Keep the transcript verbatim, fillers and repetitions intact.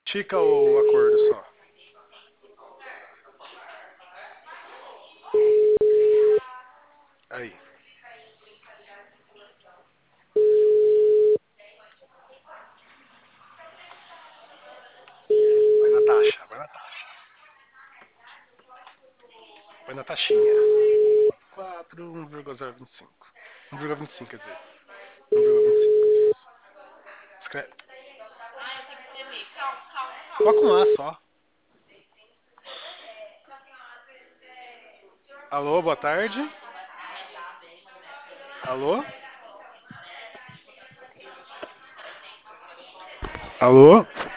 Estica o acordo só. Aí. Vai na taxa, vai na taxa. Vai na taxinha. quatro, um vírgula zero vinte e cinco. um vírgula vinte e cinco, quer dizer. um vírgula vinte e cinco. Isso. Escreve. Coloca um A só. Alô, boa tarde. Alô? Alô?